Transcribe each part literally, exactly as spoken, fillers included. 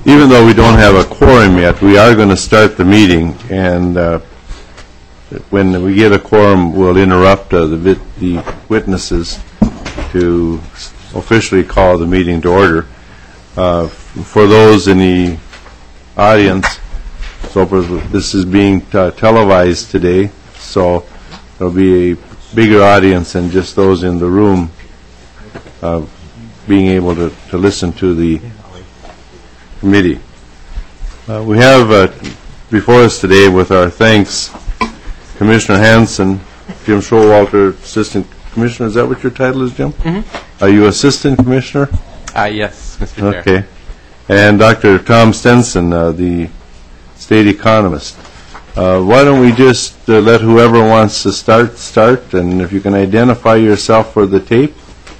even though we don't have a quorum yet, we are going to start the meeting, and uh, when we get a quorum, we'll interrupt uh, the, vit- the witnesses to officially call the meeting to order. Uh, for those in the audience, so this is being uh, televised today, so there'll be a bigger audience than just those in the room uh, being able to, to listen to the committee. Uh, we have uh, before us today, with our thanks, Commissioner Hanson, Jim Showalter, Assistant Commissioner. Is that what your title is, Jim? Mm-hmm. Are you Assistant Commissioner? Uh, yes, Mister Chair. Okay. And Doctor Tom Stenson, uh, the State Economist. Uh, why don't we just uh, let whoever wants to start, start, and if you can identify yourself for the tape,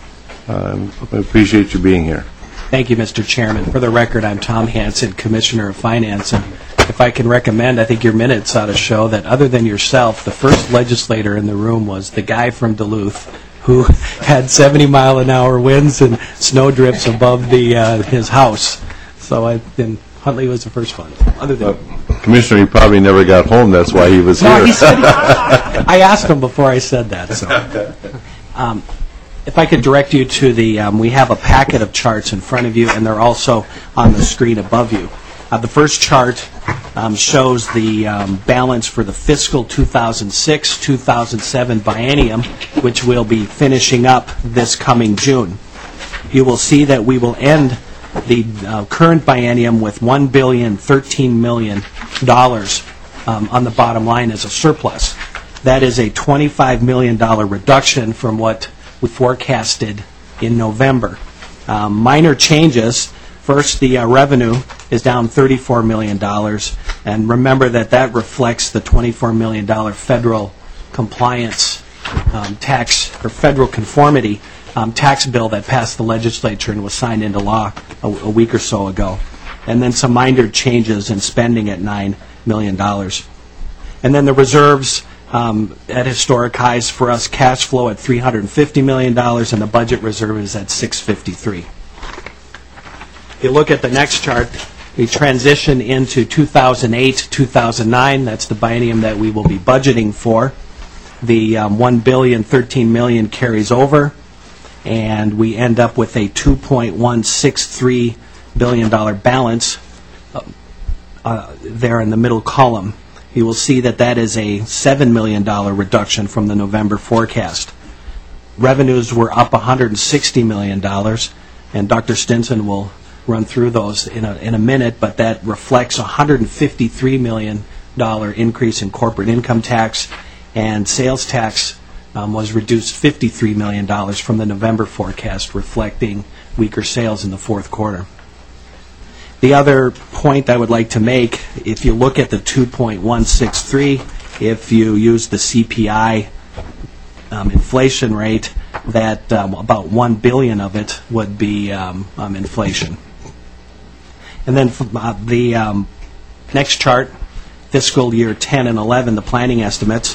um, I appreciate you being here. Thank you, Mister Chairman. For the record, I'm Tom Hanson, Commissioner of Finance, and if I can recommend, I think your minutes ought to show that other than yourself, the first legislator in the room was the guy from Duluth who had seventy mile an hour winds and snow drifts above the uh, his house. So I, and Huntley was the first one. Other than uh, Commissioner, he probably never got home. That's why he was no, here. He said, I asked him before I said that. So. Um, If I could direct you to the, um, we have a packet of charts in front of you, and they're also on the screen above you. Uh, the first chart um, shows the um, balance for the fiscal two thousand six two thousand seven biennium, which we'll be finishing up this coming June. You will see that we will end the uh, current biennium with one billion thirteen million dollars um, on the bottom line as a surplus. That is a twenty-five million dollars reduction from what we forecasted in November. Um, minor changes. First, the uh, revenue is down thirty-four million dollars, and remember that that reflects the twenty-four million dollars federal compliance um, tax, or federal conformity um, tax bill that passed the legislature and was signed into law a, a week or so ago. And then some minor changes in spending at nine million dollars. And then the reserves Um, at historic highs for us, cash flow at three hundred fifty million dollars, and the budget reserve is at six hundred fifty-three. If you look at the next chart, we transition into two thousand eight two thousand nine. That's the biennium that we will be budgeting for. The um, one billion thirteen million dollars carries over, and we end up with a two point one six three billion dollars balance uh, uh, there in the middle column. You will see that that is a seven million dollars reduction from the November forecast. Revenues were up one hundred sixty million dollars, and Doctor Stinson will run through those in a, in a minute, but that reflects a one hundred fifty-three million dollars increase in corporate income tax, and sales tax um, was reduced fifty-three million dollars from the November forecast, reflecting weaker sales in the fourth quarter. The other point I would like to make, if you look at the two point one six three, if you use the C P I um, inflation rate, that um, about one billion dollars of it would be um, um, inflation. And then uh, the um, next chart, fiscal year ten and eleven, the planning estimates,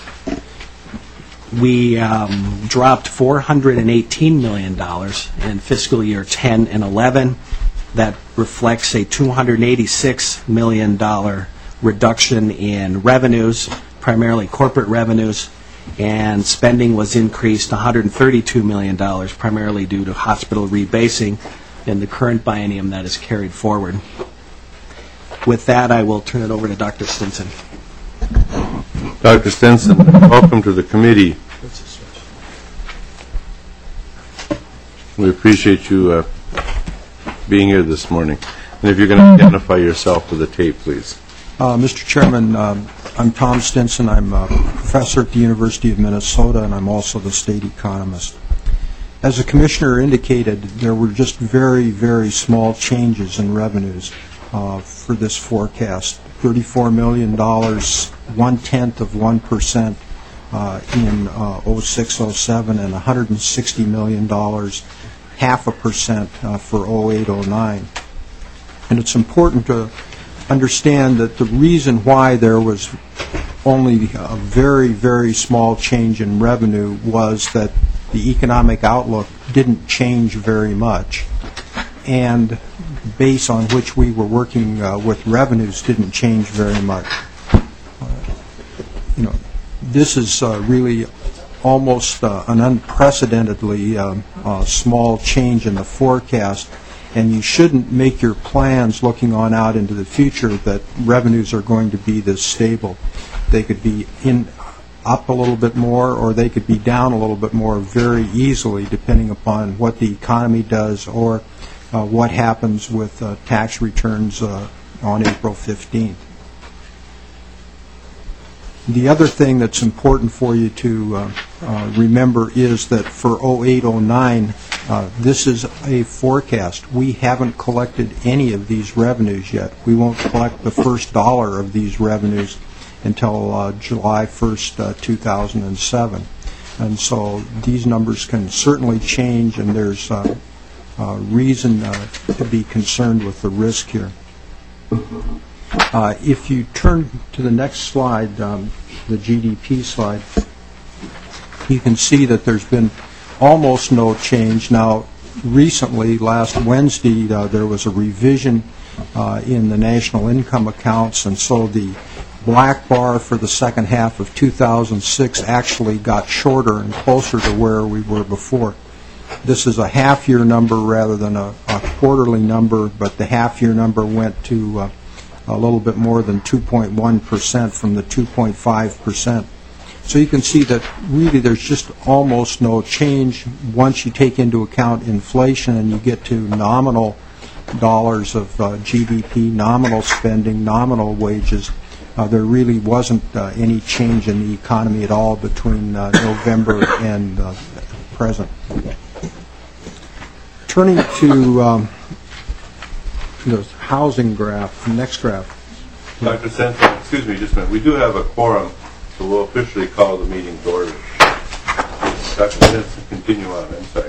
we um, dropped four hundred eighteen million dollars in fiscal year ten and eleven. That reflects a two hundred eighty-six million dollars reduction in revenues, primarily corporate revenues, and spending was increased one hundred thirty-two million dollars, primarily due to hospital rebasing in the current biennium that is carried forward. With that, I will turn it over to Doctor Stinson. Doctor Stinson, welcome to the committee. We appreciate you uh, being here this morning. And if you're going to identify yourself to the tape, please. Uh, Mister Chairman, um, I'm Tom Stinson. I'm a professor at the University of Minnesota, and I'm also the state economist. As the Commissioner indicated, there were just very, very small changes in revenues uh, for this forecast. thirty-four million dollars, one-tenth of one percent uh, in uh, oh six oh seven, and one hundred sixty million dollars, half a percent uh, for oh eight oh nine. And it's important to understand that the reason why there was only a very, very small change in revenue was that the economic outlook didn't change very much. and the base on which we were working uh, with revenues didn't change very much. Uh, you know, this is uh, really almost uh, an unprecedentedly uh, uh, small change in the forecast, and you shouldn't make your plans looking on out into the future that revenues are going to be this stable. They could be in up a little bit more, or they could be down a little bit more very easily, depending upon what the economy does or uh, what happens with uh, tax returns uh, on April fifteenth. The other thing that's important for you to uh, uh, remember is that for oh eight oh nine, uh, this is a forecast. We haven't collected any of these revenues yet. We won't collect the first dollar of these revenues until uh, July first, uh, two thousand seven. And so these numbers can certainly change, and there's uh, uh, reason uh, to be concerned with the risk here. Uh, if you turn to the next slide, um, the G D P slide, you can see that there's been almost no change. Now, recently, last Wednesday, uh, there was a revision uh, in the national income accounts, and so the black bar for the second half of two thousand six actually got shorter and closer to where we were before. This is a half-year number rather than a, a quarterly number, but the half-year number went to uh, a little bit more than two point one percent from the two point five percent. So you can see that really there's just almost no change once you take into account inflation and you get to nominal dollars of uh, G D P, nominal spending, nominal wages. Uh, there really wasn't uh, any change in the economy at all between uh, November and uh, present. Turning to um, the housing graph, next graph. Doctor Sensen, excuse me just a minute. We do have a quorum, so we'll officially call the meeting to order. Doctor Sensen, continue on. I'm sorry.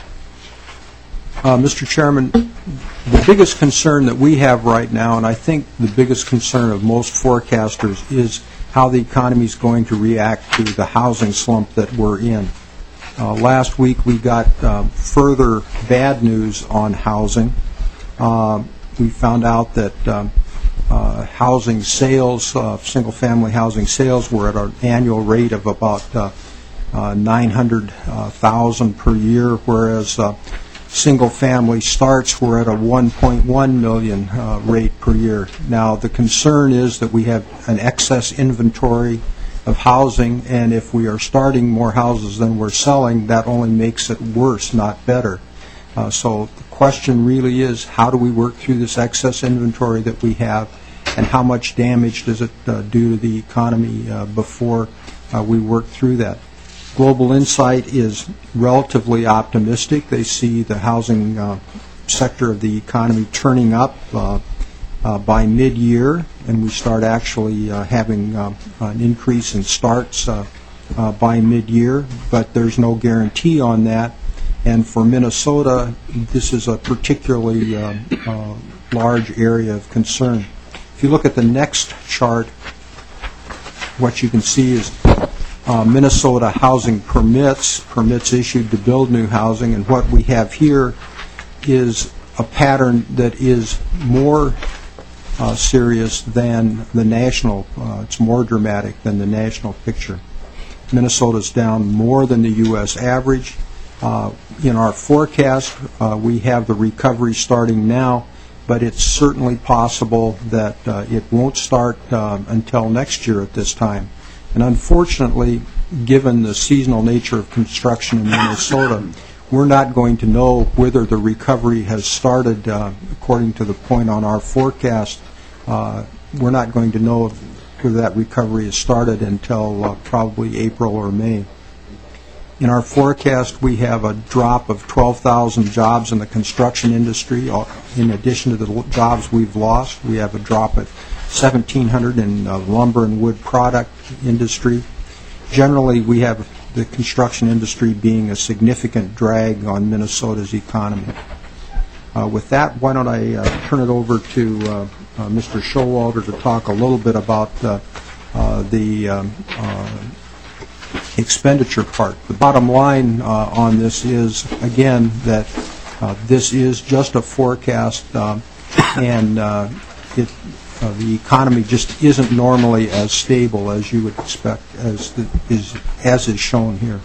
Uh, Mister Chairman, the biggest concern that we have right now, and I think the biggest concern of most forecasters, is how the economy is going to react to the housing slump that we're in. Uh, last week we got uh, further bad news on housing. Uh, we found out that um, uh, housing sales, uh, single-family housing sales, were at an annual rate of about uh, uh, nine hundred thousand per year, whereas uh, single-family starts were at a one point one million uh, rate per year. Now, the concern is that we have an excess inventory of housing, and if we are starting more houses than we're selling, that only makes it worse, not better. Uh, so the question really is, how do we work through this excess inventory that we have, and how much damage does it uh, do to the economy uh, before uh, we work through that? Global Insight is relatively optimistic. They see the housing uh, sector of the economy turning up uh, uh, by mid-year, and we start actually uh, having uh, an increase in starts uh, uh, by mid-year, but there's no guarantee on that. And for Minnesota, this is a particularly uh, uh, large area of concern. If you look at the next chart, what you can see is uh, Minnesota housing permits, permits issued to build new housing, and what we have here is a pattern that is more uh, serious than the national, uh, it's more dramatic than the national picture. Minnesota's down more than the U S average. Uh, in our forecast, uh, we have the recovery starting now, but it's certainly possible that uh, it won't start uh, until next year at this time. And unfortunately, given the seasonal nature of construction in Minnesota, we're not going to know whether the recovery has started uh, according to the point on our forecast. Uh, we're not going to know whether that recovery has started until uh, probably April or May. In our forecast, we have a drop of twelve thousand jobs in the construction industry. In addition to the jobs we've lost, we have a drop of seventeen hundred in the lumber and wood product industry. Generally, we have the construction industry being a significant drag on Minnesota's economy. Uh, with that, why don't I uh, turn it over to uh, uh, Mister Showalter to talk a little bit about uh, uh, the um, uh, expenditure part. The bottom line uh, on this is, again, that Uh, This is just a forecast, um, and uh, it, uh, the economy just isn't normally as stable as you would expect, as the, is as is shown here.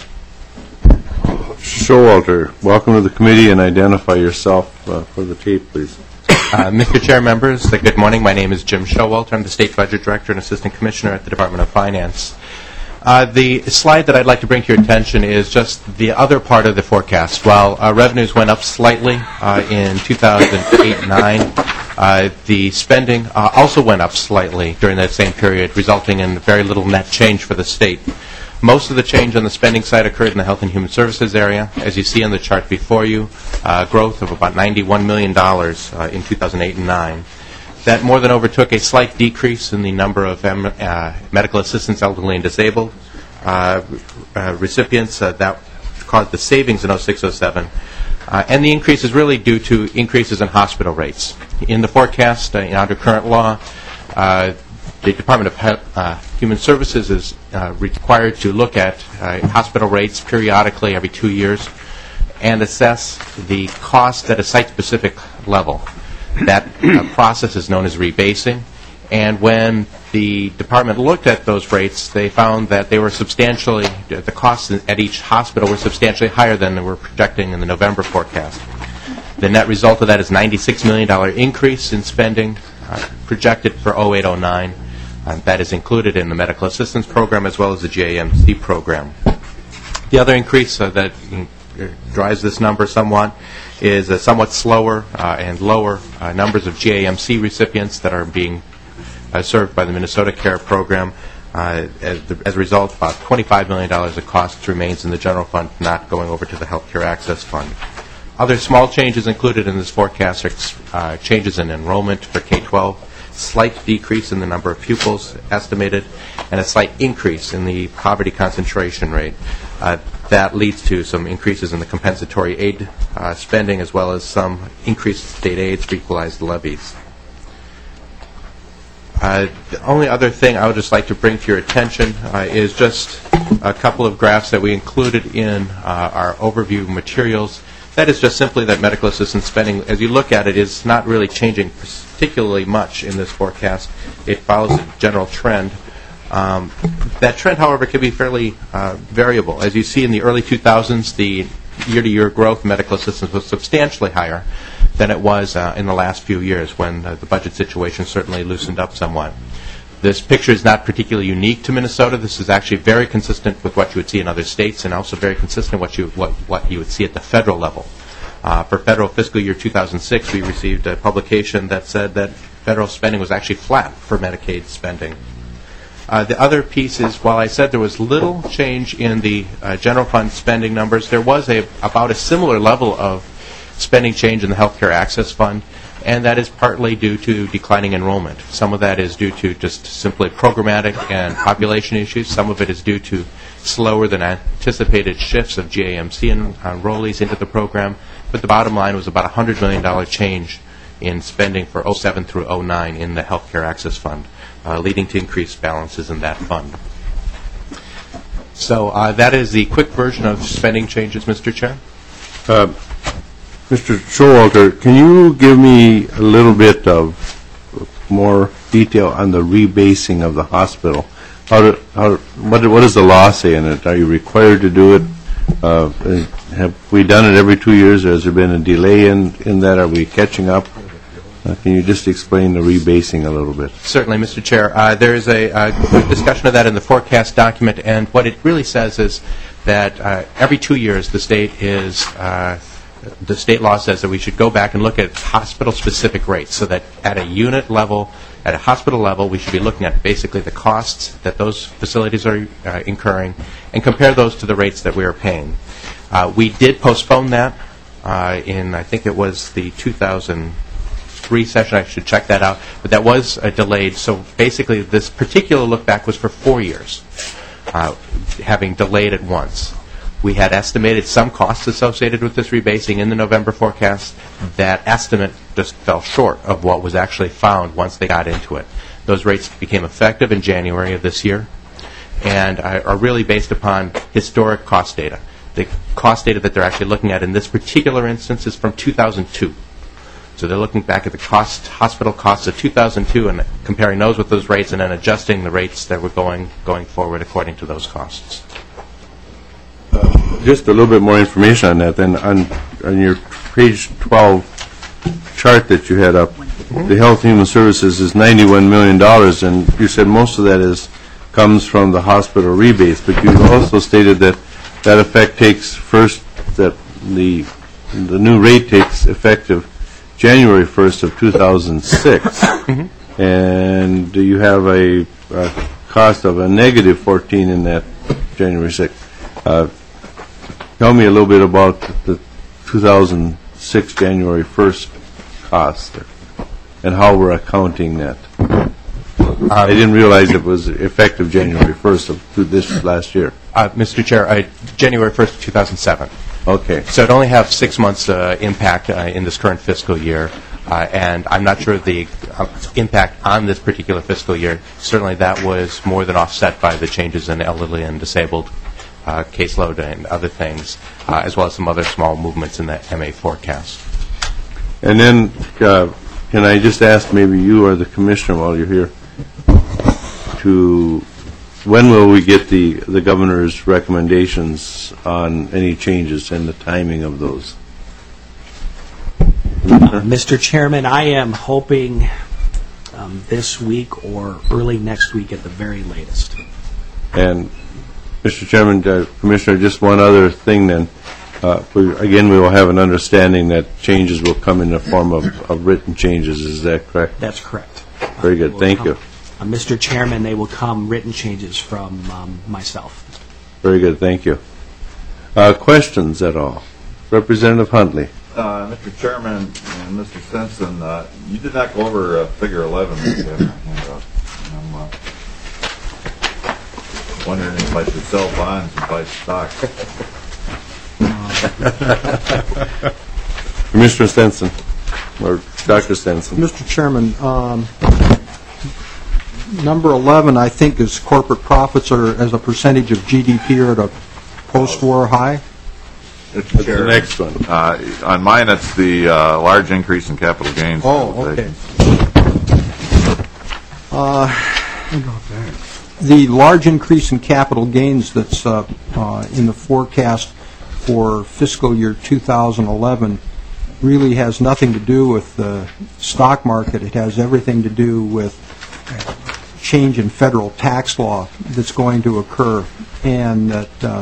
Showalter, welcome to the committee, and identify yourself uh, for the tape, please. Uh, Mister Chair, members, uh, good morning. My name is Jim Showalter. I'm the State Budget Director and Assistant Commissioner at the Department of Finance. Uh, the slide that I'd like to bring to your attention is just the other part of the forecast. While uh, revenues went up slightly uh, in two thousand eight nine, uh, the spending uh, also went up slightly during that same period, resulting in very little net change for the state. Most of the change on the spending side occurred in the Health and Human Services area. As you see on the chart before you, uh, growth of about ninety-one million dollars uh, in two thousand eight and nine. That more than overtook a slight decrease in the number of um, uh, medical assistants, elderly and disabled uh, uh, recipients. Uh, that caused the savings in oh six oh seven. Uh, and the increase is really due to increases in hospital rates. In the forecast, uh, under current law, uh, the Department of He- uh, Human Services is uh, required to look at uh, hospital rates periodically every two years and assess the cost at a site-specific level. That uh, process is known as rebasing, and when the department looked at those rates, they found that they were substantially, the costs at each hospital were substantially higher than they were projecting in the November forecast. The net result of that is ninety-six million dollars increase in spending uh, projected for oh eight oh nine. Uh, that is included in the medical assistance program as well as the G A M C program. The other increase uh, that uh, drives this number somewhat is a somewhat slower uh, and lower uh, numbers of G A M C recipients that are being uh, served by the Minnesota Care program. Uh, as, the, as a result, about twenty-five million dollars of costs remains in the general fund, not going over to the Healthcare Access Fund. Other small changes included in this forecast are uh, changes in enrollment for K twelve, slight decrease in the number of pupils estimated, and a slight increase in the poverty concentration rate. Uh, that leads to some increases in the compensatory aid uh, spending, as well as some increased state aids for equalized levies. Uh, the only other thing I would just like to bring to your attention uh, is just a couple of graphs that we included in uh, our overview materials. That is just simply that medical assistance spending, as you look at it, is not really changing particularly much in this forecast. It follows a general trend. Um, that trend, however, can be fairly uh, variable. As you see in the early two thousands, the year-to-year growth in medical assistance was substantially higher than it was uh, in the last few years when uh, the budget situation certainly loosened up somewhat. This picture is not particularly unique to Minnesota. This is actually very consistent with what you would see in other states, and also very consistent with what you, what, what you would see at the federal level. Uh, for federal fiscal year two thousand six, we received a publication that said that federal spending was actually flat for Medicaid spending. Uh, the other piece is, while I said there was little change in the uh, general fund spending numbers, there was a about a similar level of spending change in the Healthcare Access Fund, and that is partly due to declining enrollment. Some of that is due to just simply programmatic and population issues. Some of it is due to slower than anticipated shifts of G A M C en- enrollees into the program. But the bottom line was about a one hundred million dollars change in spending for oh seven through oh nine in the Healthcare Access Fund, uh, leading to increased balances in that fund. So uh, that is the quick version of spending changes, Mister Chair. Uh, Mister Showalter, can you give me a little bit of more detail on the rebasing of the hospital? How do, how, what, what does the law say in it? Are you required to do it? Uh, have we done it every two years, or has there been a delay in, in that? Are we catching up? Uh, can you just explain the rebasing a little bit? Certainly, Mister Chair. Uh, there is a, a good discussion of that in the forecast document, and what it really says is that uh, every two years the state is uh, the state law says that we should go back and look at hospital-specific rates, so that at a unit level, at a hospital level, we should be looking at basically the costs that those facilities are uh, incurring and compare those to the rates that we are paying. Uh, we did postpone that uh, in, I think it was the two thousand three session. I should check that out, but that was uh, delayed. So basically, this particular look back was for four years, uh, having delayed it once. We had estimated some costs associated with this rebasing in the November forecast. That estimate just fell short of what was actually found once they got into it. Those rates became effective in January of this year and are really based upon historic cost data. the cost data that they're actually looking at in this particular instance is from two thousand two. So they're looking back at the cost, hospital costs of two thousand two and comparing those with those rates and then adjusting the rates that were going going forward according to those costs. Just a little bit more information on that. Then on, on your page twelve chart that you had up, mm-hmm. the Health and Human Services is ninety-one million dollars, and you said most of that is comes from the hospital rebates. But you also stated that that effect takes first that the the new rate takes effective January first of two thousand six, mm-hmm. and you have a, a cost of a negative fourteen in that January sixth. Uh, tell me a little bit about the two thousand six January first cost there, and how we're accounting that. Um, I didn't realize it was effective January first of this last year. Uh, Mister Chair, uh, January first, two thousand seven. Okay. So it only have six months uh, impact uh, in this current fiscal year, uh, and I'm not sure the uh, impact on this particular fiscal year. Certainly that was more than offset by the changes in elderly and disabled uh, caseload and other things, uh, as well as some other small movements in the M A forecast. And then, uh, can I just ask maybe you or the commissioner while you're here, to when will we get the, the governor's recommendations on any changes and the timing of those? Uh, Mister Chairman, I am hoping um, this week or early next week at the very latest. And, Mister Chairman, uh, Commissioner, just one other thing then. Uh, we, again, we will have an understanding that changes will come in the form of, of written changes. Is that correct? That's correct. Very good. Uh, Thank come, you. Uh, Mister Chairman, they will come written changes from um, myself. Very good. Thank you. Uh, questions at all? Representative Huntley. Uh, Mister Chairman and Mister Simpson, uh, you did not go over uh, Figure eleven. And, uh, I'm uh, wondering if I should sell bonds and buy stock. Commissioner Stenson, or Doctor Stenson. Mister Chairman, um, number eleven, I think, is corporate profits are as a percentage of G D P are at a post-war high. Mister That's the next one. Uh, on mine, it's the uh, large increase in capital gains. Oh, okay. Uh, the large increase in capital gains that's uh, uh, in the forecast for fiscal year two thousand eleven really has nothing to do with the stock market. It has everything to do with change in federal tax law that's going to occur, and that uh,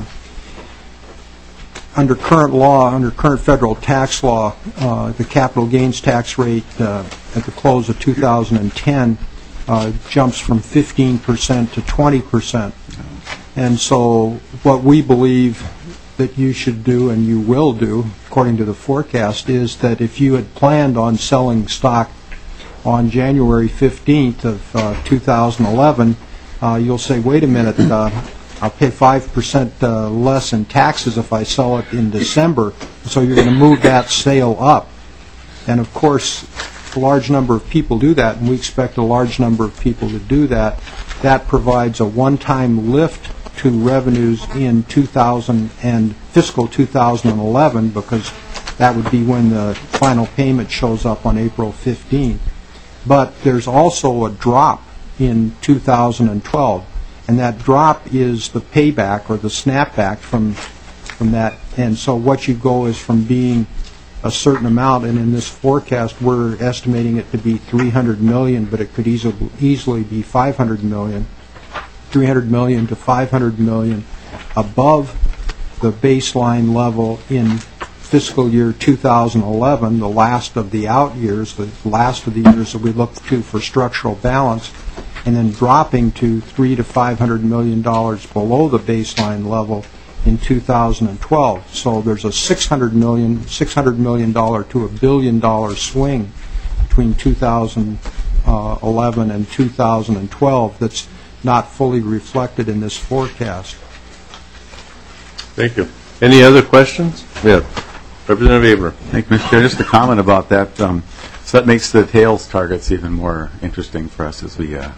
under current law, under current federal tax law, uh, the capital gains tax rate uh, at the close of two thousand ten uh, jumps from fifteen percent to twenty percent. And so what we believe that you should do, and you will do, according to the forecast, is that if you had planned on selling stock on January fifteenth of uh, two thousand eleven, uh, you'll say, wait a minute, uh, I'll pay five percent uh, less in taxes if I sell it in December, so you're going to move that sale up. And of course, a large number of people do that, and we expect a large number of people to do that. That provides a one-time lift to revenues in two thousand and fiscal two thousand eleven, because that would be when the final payment shows up on April fifteenth. But there's also a drop in two thousand twelve, and that drop is the payback or the snapback from from that. And so what you go is from being a certain amount, and in this forecast we're estimating it to be three hundred million, but it could easily easily be five hundred million, three hundred million to five hundred million above the baseline level in fiscal year two thousand eleven, the last of the out years, the last of the years that we look to for structural balance, and then dropping to three to five hundred million dollars below the baseline level in two thousand twelve. So there's a six hundred million, six hundred million dollar to a billion dollar swing between two thousand eleven and two thousand twelve that's not fully reflected in this forecast. Thank you. Any other questions? Yeah. Representative Abraham. Thank you, Mister Chair. Just a comment about that. Um, so that makes the tails targets even more interesting for us as we uh,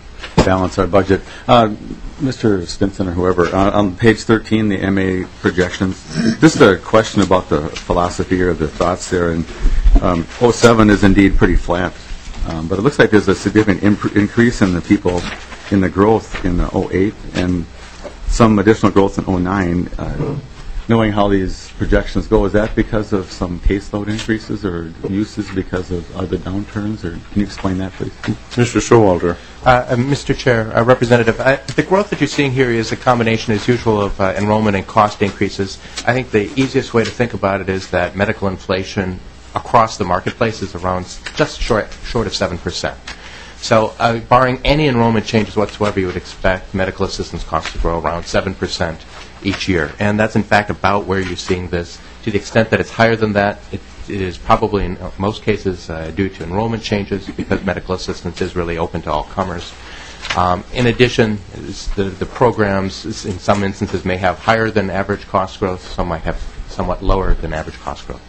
balance our budget. Uh, Mister Stinson or whoever, uh, on page thirteen, the M A projections, just a question about the philosophy or the thoughts there. And um, oh seven is indeed pretty flat, um, but it looks like there's a significant imp- increase in the people in the growth in the oh eight and some additional growth in oh nine. Uh, knowing how these projections go, is that because of some caseload increases or uses because of other downturns? Or can you explain that, please? Mister Showalter. Uh, uh, Mister Chair, uh, Representative, uh, the growth that you're seeing here is a combination, as usual, of uh, enrollment and cost increases. I think the easiest way to think about it is that medical inflation across the marketplace is around just short, short of seven percent. So uh, barring any enrollment changes whatsoever, you would expect medical assistance costs to grow around seven percent each year. And that's, in fact, about where you're seeing this. To the extent that it's higher than that, it, it is probably, in most cases, uh, due to enrollment changes, because medical assistance is really open to all comers. Um, in addition, the, the programs, in some instances, may have higher than average cost growth. Some might have somewhat lower than average cost growth.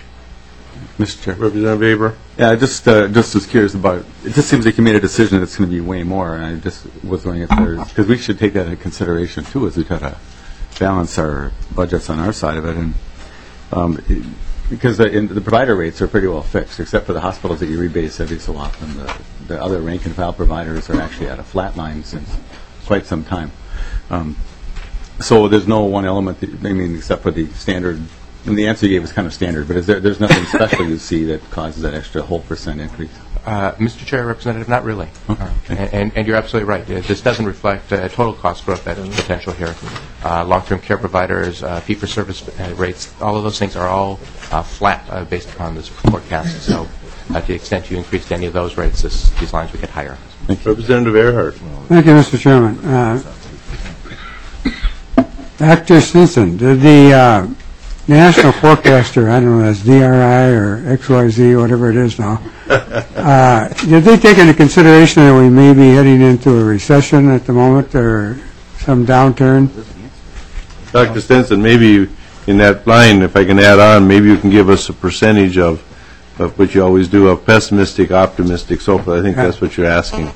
Mister Chair. Representative Weber. Yeah, I just uh, just was curious about. It just seems like you made a decision that's going to be way more, and I just was wondering if there's, because we should take that into consideration too as we try to balance our budgets on our side of it, and um, it, because the, in, the provider rates are pretty well fixed, except for the hospitals that you rebase every so often. The, the other rank and file providers are actually at a flat line since quite some time. Um, so there's no one element that, I mean, except for the standard. And the answer you gave was kind of standard, but is there, there's nothing special you see that causes that extra whole percent increase? Uh, Mister Chair, Representative, not really. Okay. Uh, and, and, and you're absolutely right. Uh, This doesn't reflect uh, total cost growth that is potential here. Uh, long-term care providers, uh, fee-for-service uh, rates, all of those things are all uh, flat uh, based upon this forecast. So uh, to the extent you increased any of those rates, this, these lines would get higher. Representative Earhart. Thank you, Mister Chairman. Uh, Actor Stinson, did the uh, National Forecaster, I don't know, that's D R I or X Y Z, whatever it is now, uh, did they take into consideration that we may be heading into a recession at the moment or some downturn? Doctor Stinson, maybe you, in that line, if I can add on, maybe you can give us a percentage of, of what you always do, of pessimistic, optimistic, so forth. I think that's what you're asking.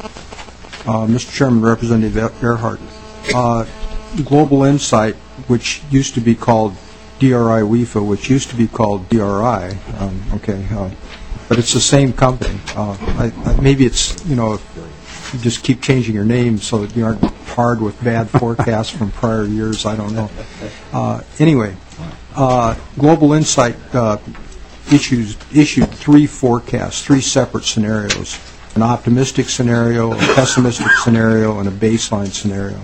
Uh, Mister Chairman, Representative Earhart, uh, Global Insight, which used to be called D R I W I F A, which used to be called D R I, um, okay, uh, but it's the same company. Uh, I, I, maybe it's, you know, you just keep changing your name so that you aren't tarred with bad forecasts from prior years, I don't know. Uh, anyway, uh, Global Insight uh, issues, issued three forecasts, three separate scenarios, an optimistic scenario, a pessimistic scenario, and a baseline scenario.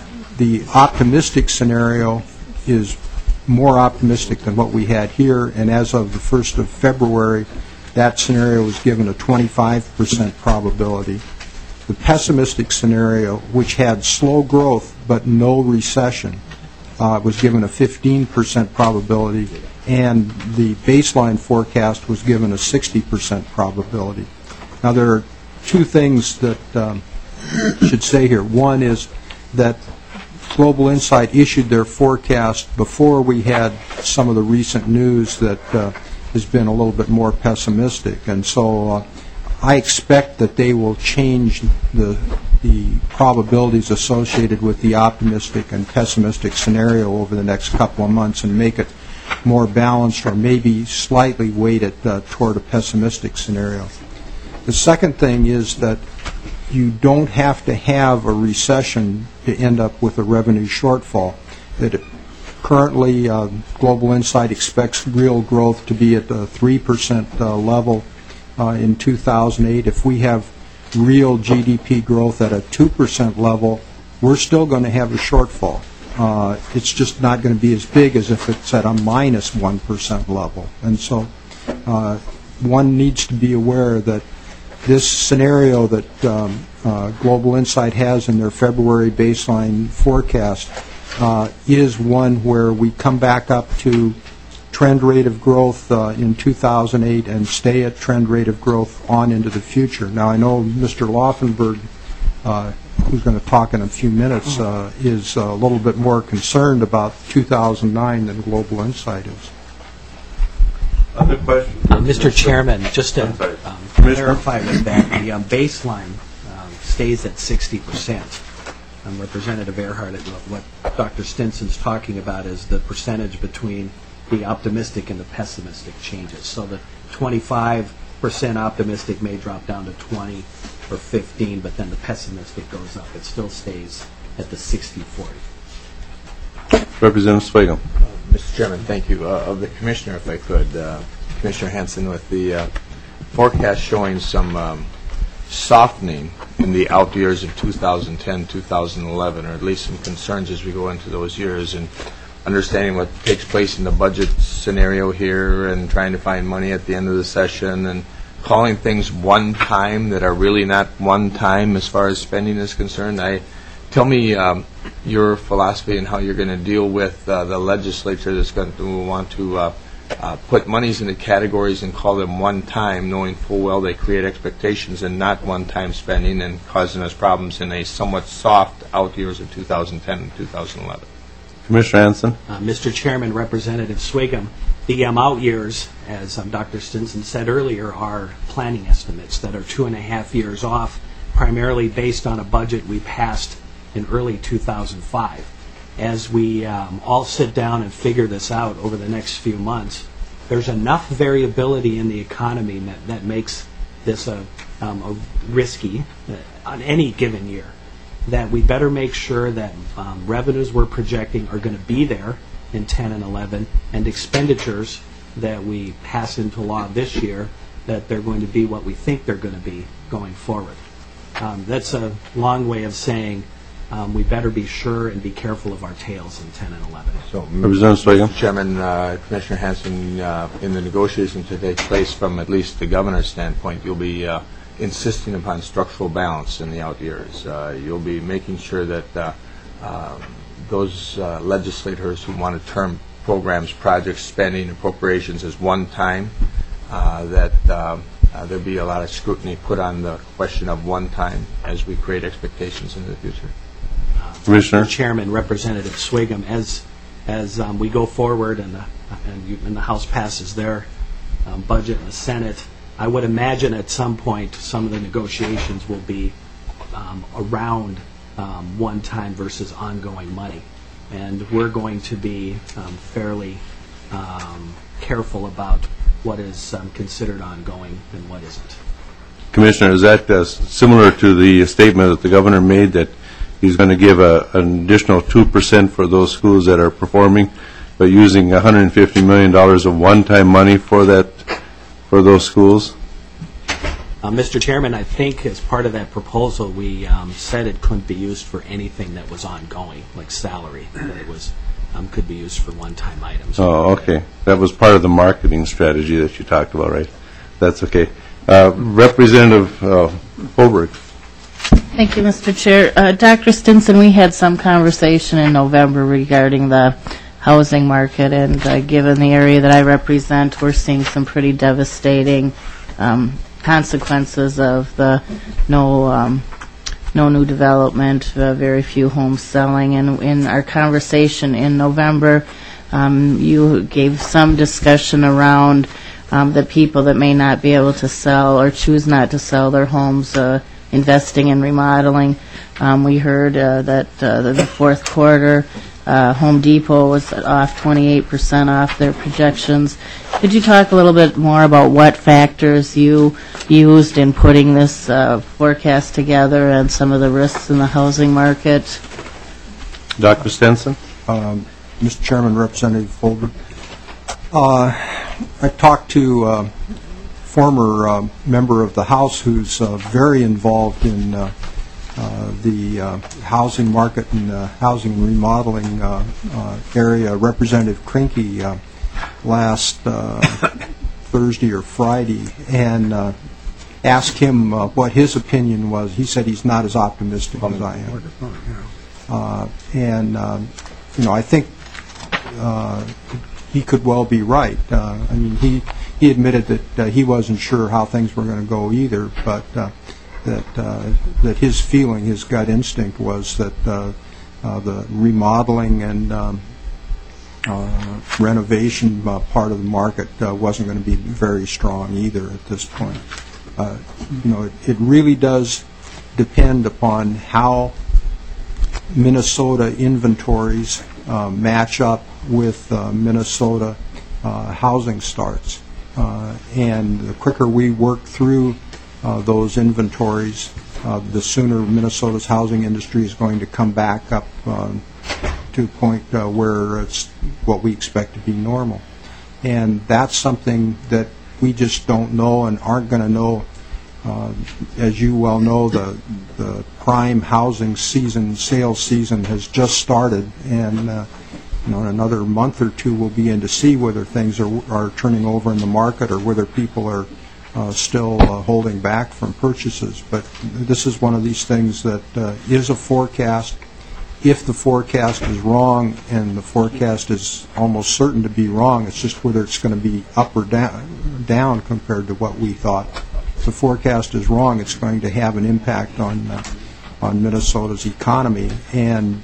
The optimistic scenario is more optimistic than what we had here, and as of the first of February, that scenario was given a twenty-five percent probability. The pessimistic scenario, which had slow growth but no recession, uh, was given a fifteen percent probability, and the baseline forecast was given a sixty percent probability. Now, there are two things that um, I should say here. One is that Global Insight issued their forecast before we had some of the recent news that uh, has been a little bit more pessimistic, and so uh, I expect that they will change the the probabilities associated with the optimistic and pessimistic scenario over the next couple of months and make it more balanced, or maybe slightly weighted uh, toward a pessimistic scenario. The second thing is that you don't have to have a recession to end up with a revenue shortfall. That it, currently, uh, Global Insight expects real growth to be at the three percent uh, level uh, in two thousand eight. If we have real G D P growth at a two percent level, we're still going to have a shortfall. Uh, it's just not going to be as big as if it's at a minus one percent level. And so uh, one needs to be aware that this scenario that um, uh, Global Insight has in their February baseline forecast uh, is one where we come back up to trend rate of growth uh, in two thousand eight and stay at trend rate of growth on into the future. Now, I know Mister Laufenberg, uh, who's going to talk in a few minutes, uh, is a little bit more concerned about two thousand nine than Global Insight is. Other questions? Uh, Mister Chairman, just to um, clarify with that, the um, baseline um, stays at sixty percent. Um, Representative Earhart, what Doctor Stinson's talking about is the percentage between the optimistic and the pessimistic changes. So the twenty-five percent optimistic may drop down to twenty or fifteen, but then the pessimistic goes up. It still stays at the sixty forty. Representative Swagum. Mister Chairman, thank you. Uh, of the Commissioner, if I could, uh, Commissioner Hanson, with the uh, forecast showing some um, softening in the out years of two thousand ten, two thousand eleven, or at least some concerns as we go into those years, and understanding what takes place in the budget scenario here and trying to find money at the end of the session and calling things one time that are really not one time as far as spending is concerned. I Tell me um, your philosophy and how you're going to deal with uh, the legislature that's going to want to uh, uh, put monies into categories and call them one time, knowing full well they create expectations and not one-time spending and causing us problems in a somewhat soft out years of two thousand ten and two thousand eleven. Commissioner Hanson. Uh, Mister Chairman, Representative Swigum, the um, out years, as um, Doctor Stinson said earlier, are planning estimates that are two and a half years off, primarily based on a budget we passed in early two thousand five. As we um, all sit down and figure this out over the next few months, there's enough variability in the economy that, that makes this a, um, a risky uh, on any given year, that we better make sure that um, revenues we're projecting are going to be there in ten and eleven, and expenditures that we pass into law this year, that they're going to be what we think they're going to be going forward. Um, that's a long way of saying um, we better be sure and be careful of our tails in ten and eleven. So, Representative Swigum. Mister Chairman, uh, Commissioner Hanson, uh, in the negotiations that take place from at least the governor's standpoint, you'll be uh, insisting upon structural balance in the out years. Uh, you'll be making sure that uh, uh, those uh, legislators who want to term programs, projects, spending, appropriations as one time, uh, that uh, uh, there'll be a lot of scrutiny put on the question of one time as we create expectations in the future. Commissioner. Mister Chairman, Representative Swigum, as as um, we go forward and the, and, you, and the House passes their um, budget in the Senate, I would imagine at some point some of the negotiations will be um, around um, one-time versus ongoing money. And we're going to be um, fairly um, careful about what is um, considered ongoing and what isn't. Commissioner, is that uh, similar to the statement that the governor made that he's going to give a, an additional two percent for those schools that are performing, but using one hundred fifty million dollars of one-time money for that, for those schools? Uh, Mister Chairman, I think as part of that proposal, we um, said it couldn't be used for anything that was ongoing, like salary, that it was um, could be used for one-time items. Oh, okay. That was part of the marketing strategy that you talked about, right? That's okay. Uh, Representative uh, Holbrook. Thank you, Mister Chair. Uh, Doctor Stinson, we had some conversation in November regarding the housing market, and uh, given the area that I represent, we're seeing some pretty devastating um, consequences of the no um, no new development, uh, very few homes selling. And in our conversation in November, um, you gave some discussion around um, the people that may not be able to sell or choose not to sell their homes, uh, investing in remodeling. Um, we heard uh, that uh, the fourth quarter, uh, Home Depot was off twenty-eight percent off their projections. Could you talk a little bit more about what factors you used in putting this uh, forecast together and some of the risks in the housing market? Doctor Stinson. Um, Mister Chairman, Representative Holbrook. Uh, I talked to a former uh, member of the House who's uh, very involved in uh, uh, the uh, housing market and uh, housing and remodeling uh, uh, area, Representative Krinke, uh, last uh, Thursday or Friday, and uh, asked him uh, what his opinion was. He said he's not as optimistic as I am. Uh, and, um, you know, I think uh, he could well be right. Uh, I mean, he he admitted that uh, he wasn't sure how things were going to go either, but uh, that uh, that his feeling, his gut instinct was that uh, uh, the remodeling and um, uh, renovation uh, part of the market uh, wasn't going to be very strong either at this point. Uh, you know, it, it really does depend upon how Minnesota inventories uh, match up with uh, Minnesota uh, housing starts. Uh, and the quicker we work through uh, those inventories, uh, the sooner Minnesota's housing industry is going to come back up uh, to a point uh, where it's what we expect to be normal. And that's something that we just don't know and aren't going to know. Uh, as you well know, the, the prime housing season, sales season has just started, and uh, you know, in another month or two we'll begin to see whether things are, are turning over in the market or whether people are uh, still uh, holding back from purchases. But this is one of these things that uh, is a forecast. If the forecast is wrong, and the forecast is almost certain to be wrong, it's just whether it's going to be up or down, down compared to what we thought. If the forecast is wrong, it's going to have an impact on uh, on Minnesota's economy. And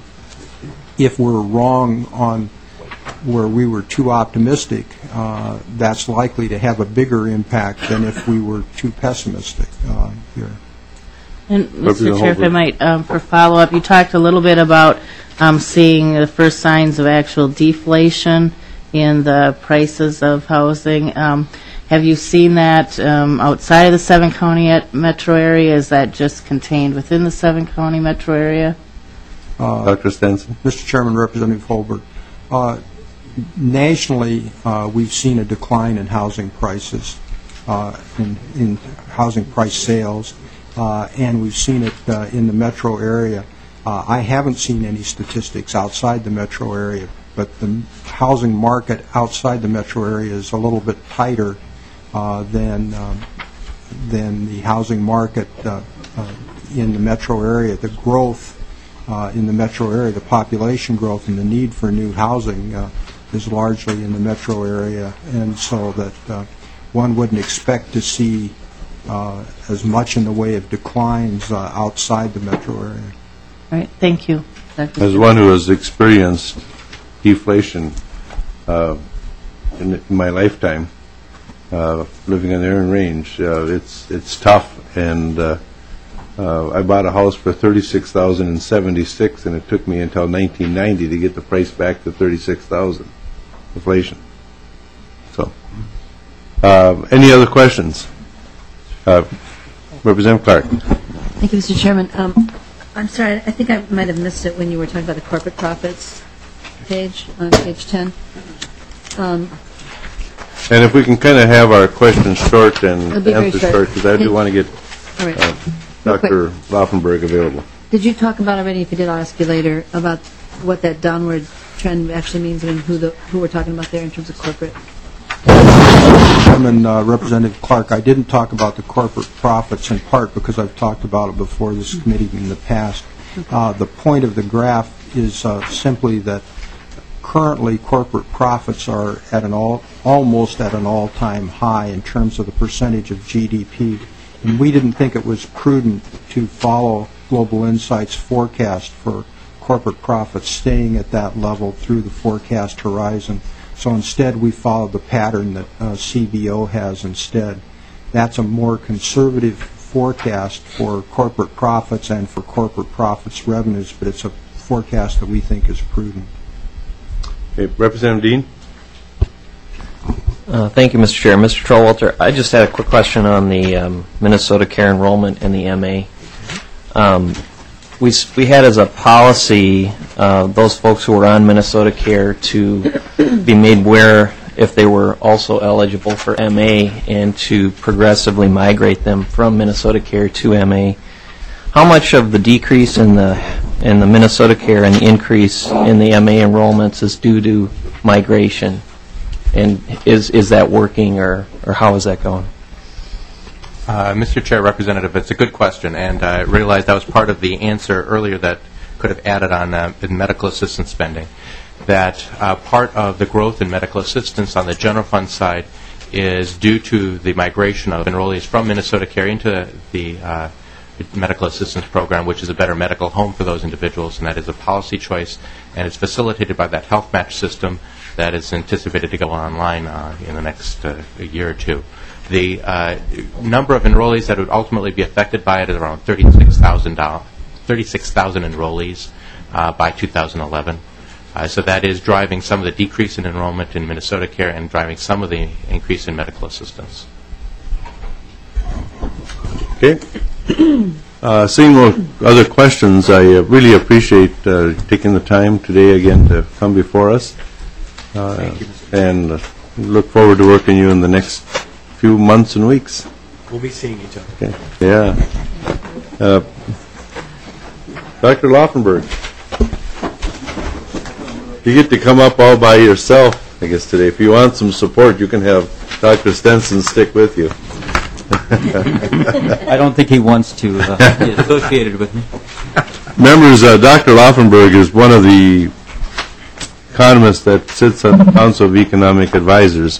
if we're wrong on where we were too optimistic, uh, that's likely to have a bigger impact than if we were too pessimistic uh, here. And, Mister Chair, if I might, um, for follow-up, you talked a little bit about um, seeing the first signs of actual deflation in the prices of housing. Um, have you seen that um, outside of the seven-county metro area? Is that just contained within the seven-county metro area? Uh, Doctor Stenson. Mister Chairman, Representative Holbert, uh, nationally, uh, we've seen a decline in housing prices, uh, in, in housing price sales. Uh, and we've seen it uh, in the metro area. Uh, I haven't seen any statistics outside the metro area, but the housing market outside the metro area is a little bit tighter uh, than um, than the housing market uh, uh, in the metro area. The growth uh, in the metro area, the population growth and the need for new housing uh, is largely in the metro area, and so that uh, one wouldn't expect to see Uh, as much in the way of declines uh, outside the metro area. All right, thank you. Doctor As one who has experienced deflation uh, in, in my lifetime, uh, living in the Iron Range, uh, it's it's tough. And uh, uh, I bought a house for thirty-six thousand and seventy-six, and it took me until nineteen ninety to get the price back to thirty-six thousand. Inflation. So, uh, any other questions? Uh, Representative Clark. Thank you, Mister Chairman. Um, I'm sorry, I think I might have missed it when you were talking about the corporate profits page, on page ten. Um, And if we can kind of have our questions short and It'll be very answers short. short, because I do want to get all right. uh, Real quick. Doctor Laufenberg available. Did you talk about already, if you did, I'll ask you later, about what that downward trend actually means and who the who we're talking about there in terms of corporate? Chairman, uh, Representative Clark, I didn't talk about the corporate profits in part because I've talked about it before this committee in the past. Uh, the point of the graph is uh, simply that currently corporate profits are at an all, almost at an all-time high in terms of the percentage of G D P. And we didn't think it was prudent to follow Global Insight's forecast for corporate profits staying at that level through the forecast horizon. So instead, we followed the pattern that uh, C B O has instead. That's a more conservative forecast for corporate profits and for corporate profits revenues, but it's a forecast that we think is prudent. Okay, Representative Dean. Uh, thank you, Mister Chair. Mister Trowalter, I just had a quick question on the um, Minnesota Care enrollment and the M A. Um, we, we had as a policy uh, those folks who were on Minnesota Care to be made aware if they were also eligible for M A and to progressively migrate them from Minnesota Care to M A. How much of the decrease in the in the Minnesota Care and the increase in the M A enrollments is due to migration? And is is that working, or, or how is that going? Uh, Mister Chair, Representative, it's a good question, and I realized that was part of the answer earlier that could have added on uh, in medical assistance spending, that uh, part of the growth in medical assistance on the general fund side is due to the migration of enrollees from Minnesota Care into the uh, medical assistance program, which is a better medical home for those individuals, and that is a policy choice, and it's facilitated by that health match system that is anticipated to go online uh, in the next uh, year or two. The uh, number of enrollees that would ultimately be affected by it is around thirty-six thousand thirty-six thousand enrollees uh, by two thousand eleven. Uh, so that is driving some of the decrease in enrollment in Minnesota Care and driving some of the increase in medical assistance. Okay. Uh, seeing no other questions, I uh, really appreciate uh, taking the time today again to come before us. Uh, Thank you. And uh, look forward to working you in the next few months and weeks. We'll be seeing each other. Okay. Yeah. Uh, Doctor Laufenberg, you get to come up all by yourself, I guess, today. If you want some support, you can have Doctor Stenson stick with you. I don't think he wants to uh, be associated with me. Members, uh, Doctor Laufenberg is one of the economists that sits on the Council of Economic Advisors.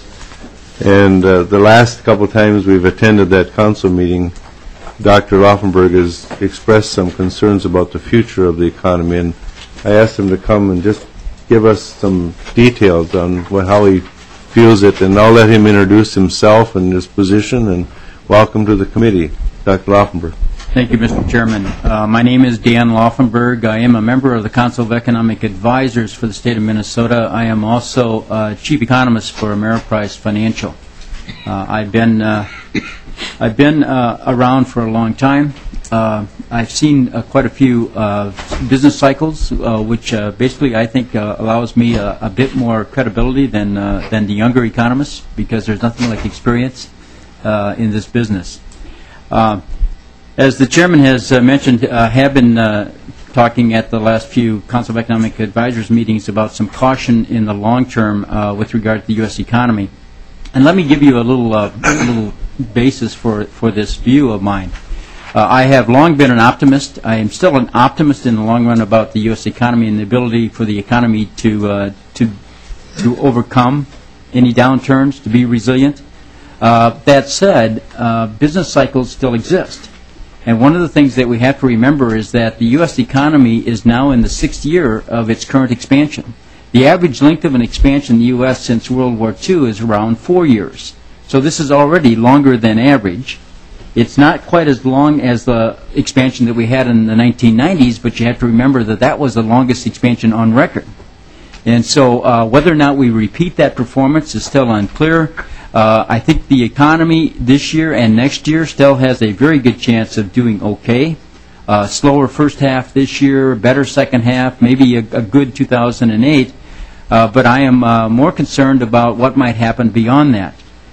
And uh, the last couple of times we've attended that council meeting, Doctor Laufenberg has expressed some concerns about the future of the economy. And I asked him to come and just give us some details on what, how he feels it. And I'll let him introduce himself and his position. And welcome to the committee, Doctor Laufenberg. Thank you, Mister Chairman. Uh, my name is Dan Laufenberg. I am a member of the Council of Economic Advisors for the state of Minnesota. I am also uh, chief economist for Ameriprise Financial. Uh, I've been uh, I've been uh, around for a long time. Uh, I've seen uh, quite a few uh, business cycles, uh, which uh, basically I think uh, allows me a, a bit more credibility than uh, than the younger economists, because there's nothing like experience uh, in this business. Uh, As the chairman has uh, mentioned, uh, have been uh, talking at the last few Council of Economic Advisors meetings about some caution in the long term uh, with regard to the U S economy. And let me give you a little, uh, little basis for, for this view of mine. Uh, I have long been an optimist. I am still an optimist in the long run about the U S economy and the ability for the economy to, uh, to, to overcome any downturns, to be resilient. Uh, that said, uh, business cycles still exist. And one of the things that we have to remember is that the U S economy is now in the sixth year of its current expansion. The average length of an expansion in the U S since World War Two is around four years. So this is already longer than average. It's not quite as long as the expansion that we had in the nineteen nineties, but you have to remember that that was the longest expansion on record. And so uh, whether or not we repeat that performance is still unclear. Uh, I think the economy this year and next year still has a very good chance of doing okay. Uh, slower first half this year, better second half, maybe a, a good two thousand eight. Uh, but I am uh, more concerned about what might happen beyond that.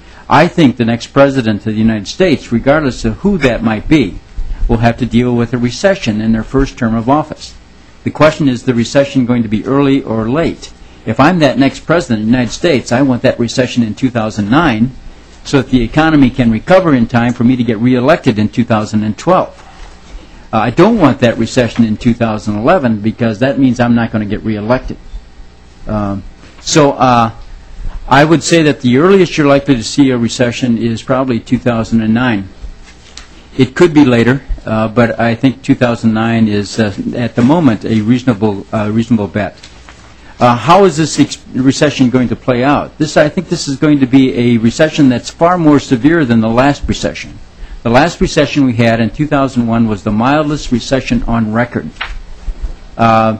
I think the next president of the United States, regardless of who that might be, will have to deal with a recession in their first term of office. The question is, the recession going to be early or late? If I'm that next president of the United States, I want that recession in two thousand nine so that the economy can recover in time for me to get reelected in two thousand twelve. Uh, I don't want that recession in two thousand eleven because that means I'm not going to get reelected. Um, so uh, I would say that the earliest you're likely to see a recession is probably two thousand nine. It could be later, uh, but I think two thousand nine is, uh, at the moment, a reasonable, uh, reasonable bet. Uh, how is this ex recession going to play out? This, I think this is going to be a recession that's far more severe than the last recession. The last recession we had in two thousand one was the mildest recession on record. Uh,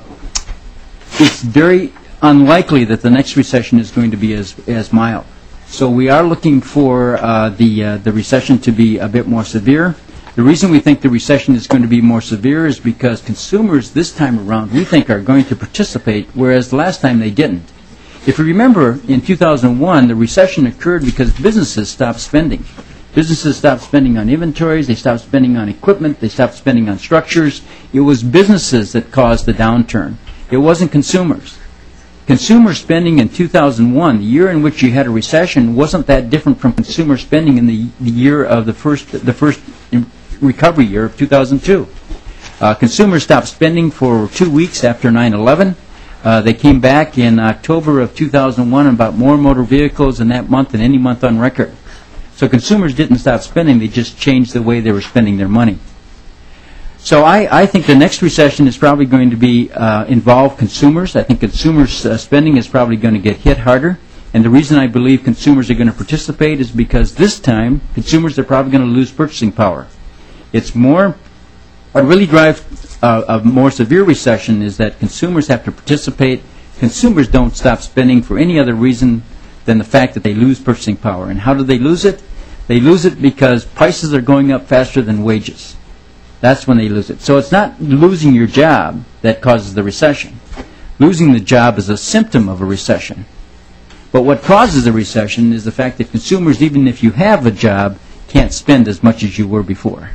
it's very unlikely that the next recession is going to be as, as mild. So we are looking for uh, the, uh, the recession to be a bit more severe. The reason we think the recession is going to be more severe is because consumers this time around, we think, are going to participate, whereas the last time they didn't. If you remember, in two thousand one, the recession occurred because businesses stopped spending. Businesses stopped spending on inventories, they stopped spending on equipment, they stopped spending on structures. It was businesses that caused the downturn. It wasn't consumers. Consumer spending in two thousand one, the year in which you had a recession, wasn't that different from consumer spending in the, the year of the first, the first recovery year of two thousand two. Uh, consumers stopped spending for two weeks after nine eleven. Uh, they came back in October of two thousand one and bought more motor vehicles in that month than any month on record. So consumers didn't stop spending, they just changed the way they were spending their money. So I, I think the next recession is probably going to be uh, involve consumers. I think consumers uh, spending is probably going to get hit harder. And the reason I believe consumers are going to participate is because this time, consumers are probably going to lose purchasing power. It's more, what really drives uh, a more severe recession is that consumers have to participate. Consumers don't stop spending for any other reason than the fact that they lose purchasing power. And how do they lose it? They lose it because prices are going up faster than wages. That's when they lose it. So it's not losing your job that causes the recession. Losing the job is a symptom of a recession. But what causes a recession is the fact that consumers, even if you have a job, can't spend as much as you were before.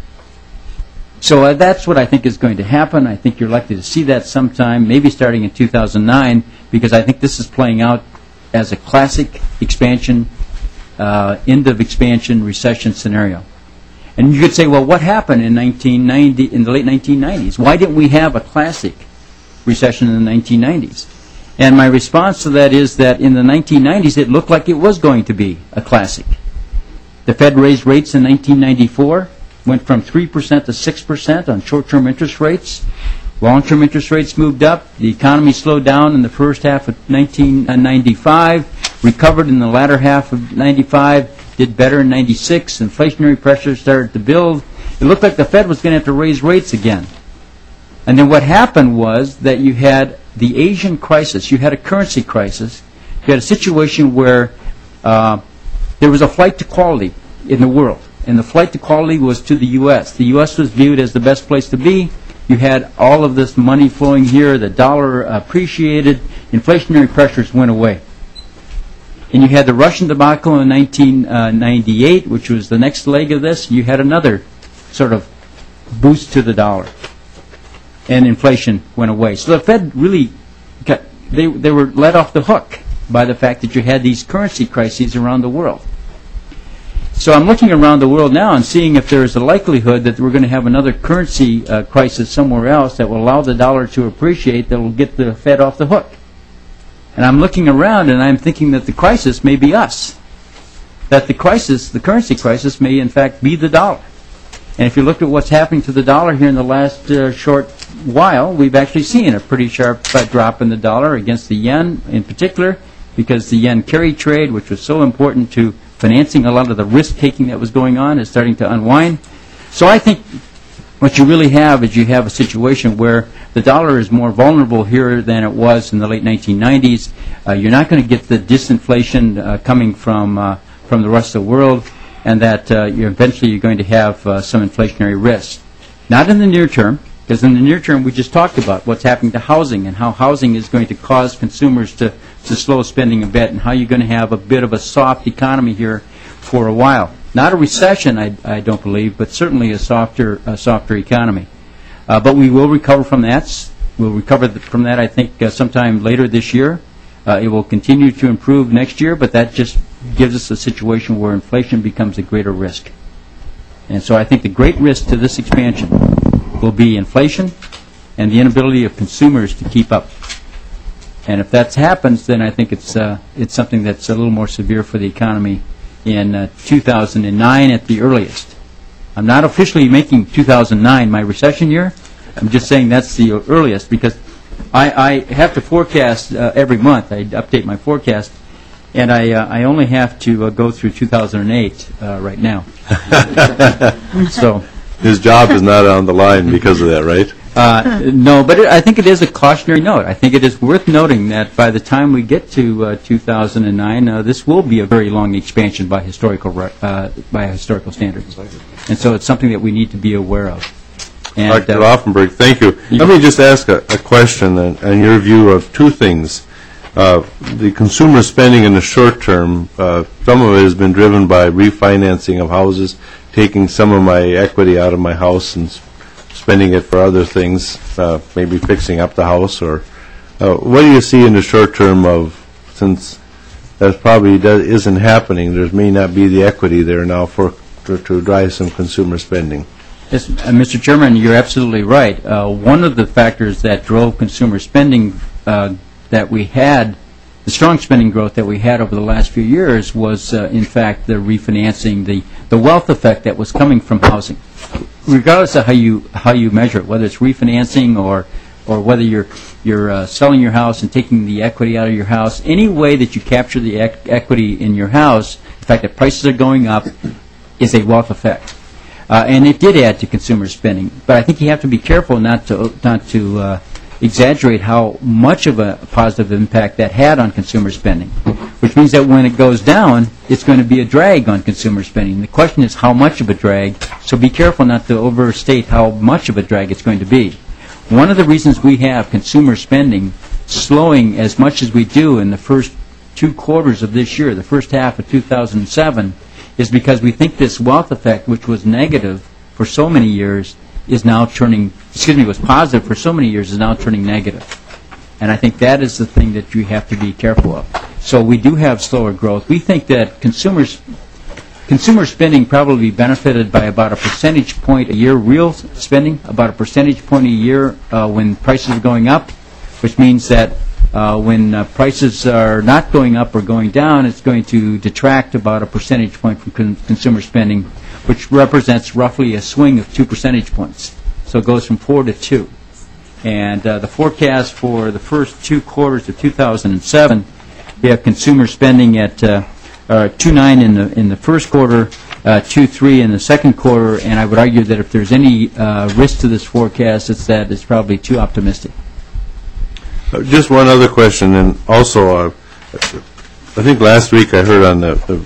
So uh, that's what I think is going to happen. I think you're likely to see that sometime, maybe starting in two thousand nine, because I think this is playing out as a classic expansion, uh, end of expansion recession scenario. And you could say, well, what happened in nineteen ninety, in the late nineteen nineties? Why didn't we have a classic recession in the nineteen nineties? And my response to that is that in the nineteen nineties, it looked like it was going to be a classic. The Fed raised rates in nineteen ninety-four, went from three percent to six percent on short-term interest rates. Long-term interest rates moved up. The economy slowed down in the first half of nineteen ninety-five, recovered in the latter half of ninety-five, did better in ninety-six. Inflationary pressures started to build. It looked like the Fed was going to have to raise rates again. And then what happened was that you had the Asian crisis. You had a currency crisis. You had a situation where uh, there was a flight to quality in the world. And the flight to quality was to the U S. The U S was viewed as the best place to be. You had all of this money flowing here. The dollar appreciated. Inflationary pressures went away. And you had the Russian debacle in nineteen ninety-eight, which was the next leg of this. You had another sort of boost to the dollar. And inflation went away. So the Fed really got, they, they were let off the hook by the fact that you had these currency crises around the world. So I'm looking around the world now and seeing if there is a likelihood that we're going to have another currency uh, crisis somewhere else that will allow the dollar to appreciate, that will get the Fed off the hook. And I'm looking around and I'm thinking that the crisis may be us. That the crisis, the currency crisis, may in fact be the dollar. And if you look at what's happening to the dollar here in the last uh, short while, we've actually seen a pretty sharp uh, drop in the dollar against the yen in particular, because the yen carry trade, which was so important to financing a lot of the risk-taking that was going on, is starting to unwind. So I think what you really have is you have a situation where the dollar is more vulnerable here than it was in the late nineteen nineties. Uh, you're not going to get the disinflation uh, coming from uh, from the rest of the world, and that uh, you're eventually you're going to have uh, some inflationary risk. Not in the near term, because in the near term we just talked about what's happening to housing and how housing is going to cause consumers to, to slow spending a bit, and how you're going to have a bit of a soft economy here for a while. Not a recession, I, I don't believe, but certainly a softer, a softer economy. Uh, but we will recover from that. We'll recover th- from that, I think, uh, sometime later this year. Uh, it will continue to improve next year, but that just gives us a situation where inflation becomes a greater risk. And so I think the great risk to this expansion will be inflation and the inability of consumers to keep up. And if that happens, then I think it's uh, it's something that's a little more severe for the economy in uh, two thousand nine at the earliest. I'm not officially making two thousand nine my recession year. I'm just saying that's the earliest, because I, I have to forecast uh, every month. I update my forecast, and I uh, I only have to uh, go through two thousand eight uh, right now. So his job is not on the line because of that, right? Uh, no, but it, I think it is a cautionary note. I think it is worth noting that by the time we get to uh, two thousand nine, uh, this will be a very long expansion by historical uh, by historical standards, and so it's something that we need to be aware of. And, Doctor uh, Laufenberg, thank you. Let me just ask a, a question on, on your view of two things. Uh, the consumer spending in the short term, uh, some of it has been driven by refinancing of houses, taking some of my equity out of my house and spending it for other things, uh, maybe fixing up the house. Or uh, what do you see in the short term of, since that probably does, isn't happening, there may not be the equity there now for to, to drive some consumer spending? Yes, uh, Mister Chairman, you're absolutely right. Uh, one of the factors that drove consumer spending uh, that we had, the strong spending growth that we had over the last few years, was uh, in fact the refinancing, the, the wealth effect that was coming from housing. Regardless of how you how you measure it, whether it's refinancing or or whether you're you're uh, selling your house and taking the equity out of your house, any way that you capture the ec- equity in your house, the fact that prices are going up, is a wealth effect. Uh, and it did add to consumer spending. But I think you have to be careful not to not to uh, exaggerate how much of a positive impact that had on consumer spending, which means that when it goes down, it's going to be a drag on consumer spending. The question is how much of a drag, so be careful not to overstate how much of a drag it's going to be. One of the reasons we have consumer spending slowing as much as we do in the first two quarters of this year, the first half of two thousand seven, is because we think this wealth effect, which was negative for so many years, is now turning, excuse me, was positive for so many years, is now turning negative. And I think that is the thing that you have to be careful of. So we do have slower growth. We think that consumers, consumer spending probably benefited by about a percentage point a year, real spending, about a percentage point a year uh, when prices are going up, which means that uh, when uh, prices are not going up or going down, it's going to detract about a percentage point from con- consumer spending, which represents roughly a swing of two percentage points. So it goes from four to two. And uh, the forecast for the first two quarters of two thousand seven, we have consumer spending at uh, uh, two point nine in the in the first quarter, uh, two point three in the second quarter, and I would argue that if there's any uh, risk to this forecast, it's that it's probably too optimistic. Uh, Just one other question, and also, uh, I think last week I heard on the, the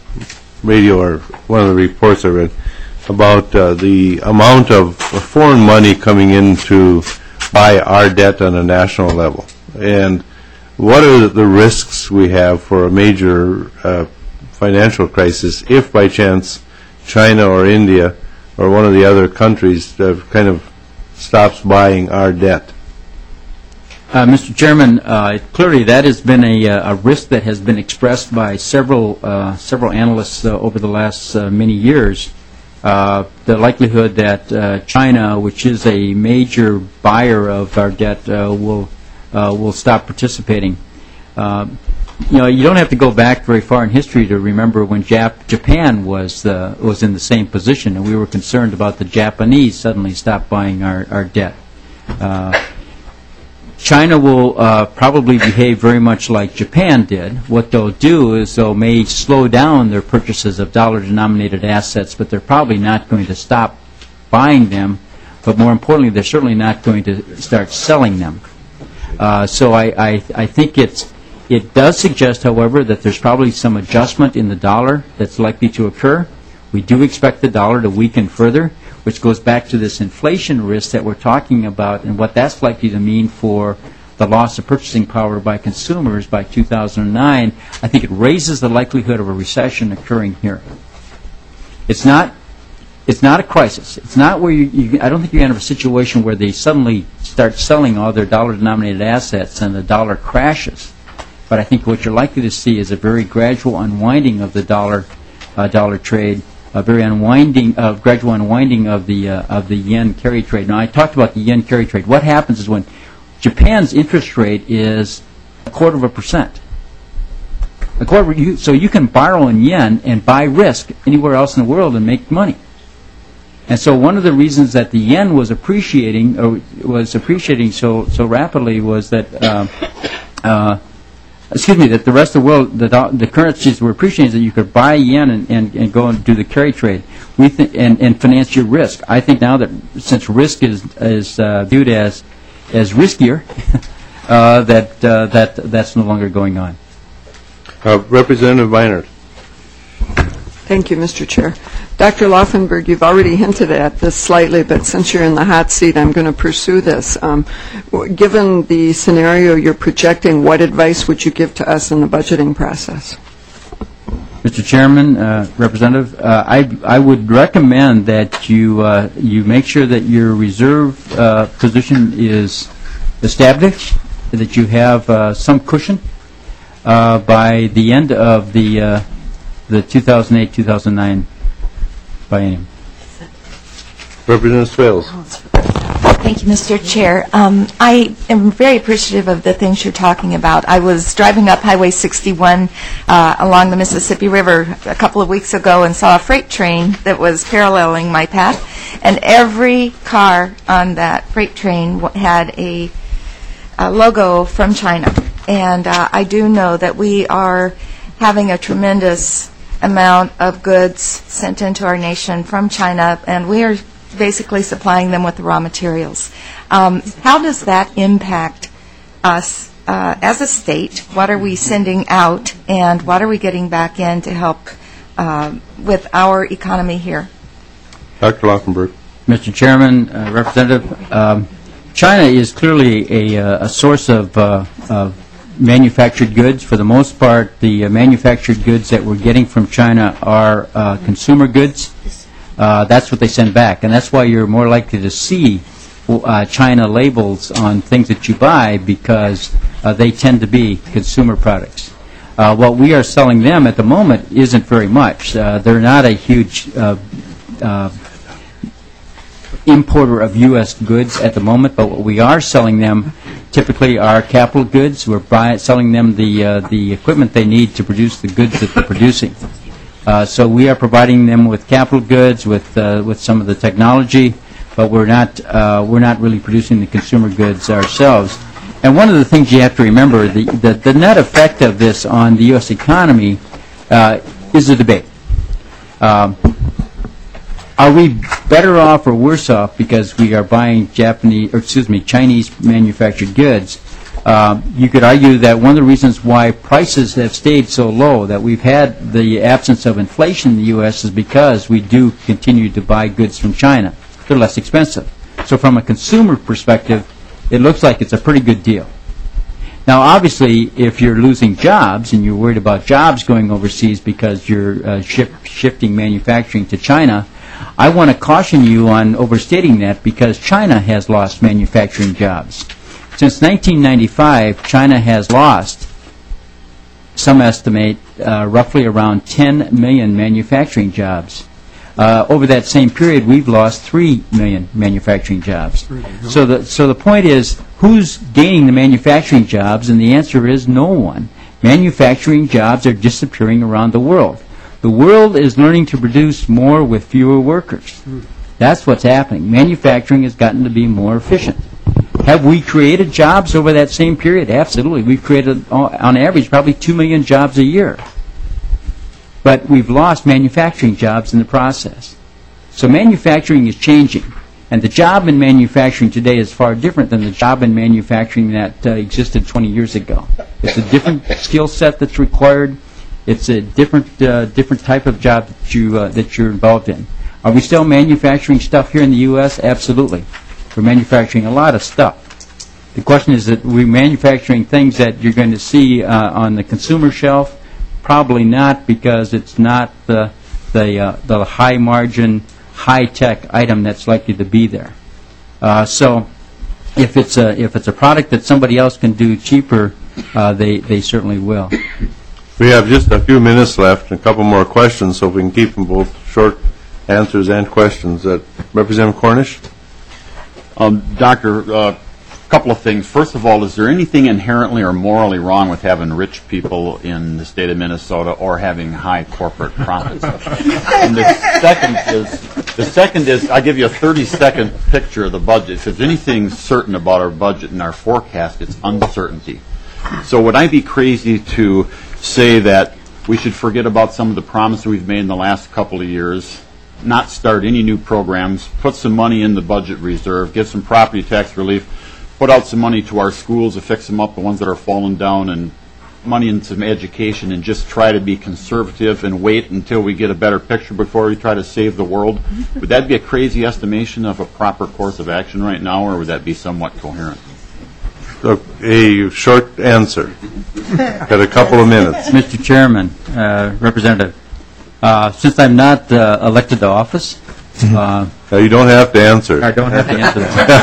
radio or one of the reports I read about uh, the amount of foreign money coming in to buy our debt on a national level, and what are the risks we have for a major uh, financial crisis if, by chance, China or India or one of the other countries uh, kind of stops buying our debt? Uh, Mister Chairman, uh, clearly that has been a, a risk that has been expressed by several uh, several analysts uh, over the last uh, many years. Uh, the likelihood that uh, China, which is a major buyer of our debt, uh, will uh, will stop participating. Uh, you know, you don't have to go back very far in history to remember when Jap- Japan was uh, was in the same position, and we were concerned about the Japanese suddenly stop buying our, our debt. Uh, China will uh, probably behave very much like Japan did. What they'll do is they'll may slow down their purchases of dollar-denominated assets, but they're probably not going to stop buying them. But more importantly, they're certainly not going to start selling them. Uh, so I, I, I think it's, it does suggest, however, that there's probably some adjustment in the dollar that's likely to occur. We do expect the dollar to weaken further, which goes back to this inflation risk that we're talking about and what that's likely to mean for the loss of purchasing power by consumers by two thousand nine. I think it raises the likelihood of a recession occurring here. It's not, it's not a crisis. It's not where you, you I don't think you're going to have a situation where they suddenly start selling all their dollar-denominated assets and the dollar crashes. But I think what you're likely to see is a very gradual unwinding of the dollar uh, dollar trade, a very unwinding, uh, gradual unwinding of the uh, of the yen carry trade. Now, I talked about the yen carry trade. What happens is when Japan's interest rate is a quarter of a percent. A quarter, you, so you can borrow in yen and buy risk anywhere else in the world and make money. And so one of the reasons that the yen was appreciating or was appreciating so so rapidly was that. Uh, uh, Excuse me, that the rest of the world, the, the currencies were appreciating that you could buy yen and, and, and go and do the carry trade we th- and, and finance your risk. I think now that since risk is, is uh, viewed as as riskier, uh, that, uh, that that's no longer going on. Uh, Representative Beinert. Thank you, Mister Chair. Doctor Laufenberg, you've already hinted at this slightly, but since you're in the hot seat, I'm going to pursue this. Um, w- given the scenario you're projecting, what advice would you give to us in the budgeting process? Mister Chairman, uh, Representative, uh, I, I would recommend that you uh, you make sure that your reserve uh, position is established, that you have uh, some cushion uh, by the end of the uh, the two thousand eight two thousand nine biennium. Representative Swales. Thank you, Mister Chair. Um, I am very appreciative of the things you're talking about. I was driving up Highway sixty-one uh, along the Mississippi River a couple of weeks ago and saw a freight train that was paralleling my path. and every car on that freight train w- had a, a logo from China. And uh, I do know that we are having a tremendous amount of goods sent into our nation from China, and we are basically supplying them with the raw materials. Um, how does that impact us uh, as a state? What are we sending out, and what are we getting back in to help uh, with our economy here? Doctor Laufenberg. Mister Chairman, uh, Representative, um, China is clearly a, uh, a source of, uh, of manufactured goods. For the most part, the uh, manufactured goods that we're getting from China are uh, consumer goods. Uh, that's what they send back, and that's why you're more likely to see uh, China labels on things that you buy, because uh, they tend to be consumer products. Uh, what we are selling them at the moment isn't very much. Uh, they're not a huge uh, uh, importer of U S goods at the moment, but what we are selling them typically are capital goods. We're buy, selling them the uh, the equipment they need to produce the goods that they're producing. Uh, so we are providing them with capital goods, with uh, with some of the technology, but we're not uh, we're not really producing the consumer goods ourselves. And one of the things you have to remember, the the, the net effect of this on the U S economy uh, is a debate. Um, Are we better off or worse off because we are buying Japanese, or excuse me, Chinese manufactured goods? Um, you could argue that one of the reasons why prices have stayed so low, that we've had the absence of inflation in the U S, is because we do continue to buy goods from China. They're less expensive. So from a consumer perspective, it looks like it's a pretty good deal. Now, obviously, if you're losing jobs and you're worried about jobs going overseas because you're uh, ship, shifting manufacturing to China, I want to caution you on overstating that, because China has lost manufacturing jobs. Since nineteen ninety-five, China has lost, some estimate, uh, roughly around ten million manufacturing jobs. Uh, over that same period, we've lost three million manufacturing jobs. So the, so the point is, who's gaining the manufacturing jobs? And the answer is no one. Manufacturing jobs are disappearing around the world. The world is learning to produce more with fewer workers. That's what's happening. Manufacturing has gotten to be more efficient. Have we created jobs over that same period? Absolutely. We've created, on average, probably two million jobs a year. But we've lost manufacturing jobs in the process. So manufacturing is changing. And the job in manufacturing today is far different than the job in manufacturing that uh, existed twenty years ago. It's a different skill set that's required. It's a different uh, different type of job that you uh, that you're involved in. Are we still manufacturing stuff here in the U S? Absolutely. We're manufacturing a lot of stuff. The question is that we're manufacturing things that you're going to see uh, on the consumer shelf. Probably not, because it's not the the uh, the high margin, high tech item that's likely to be there. Uh, so, if it's a if it's a product that somebody else can do cheaper, uh, they they certainly will. We have just a few minutes left and a couple more questions, so if we can keep them both short answers and questions. Uh, Representative Cornish? Um, Doctor, a uh, couple of things. First of all, is there anything inherently or morally wrong with having rich people in the state of Minnesota or having high corporate profits? And the second is, the second is, I'll give you a thirty-second picture of the budget. If there's anything certain about our budget and our forecast, it's uncertainty. So would I be crazy to say that we should forget about some of the promises we've made in the last couple of years, not start any new programs, put some money in the budget reserve, give some property tax relief, put out some money to our schools to fix them up, the ones that are falling down, and money in some education, and just try to be conservative and wait until we get a better picture before we try to save the world? Would that be a crazy estimation of a proper course of action right now, or would that be somewhat coherent? A short answer. Got a couple of minutes. Mister Chairman, uh, Representative, uh, since I'm not uh, elected to office, uh, no, you don't have to answer. I don't have to answer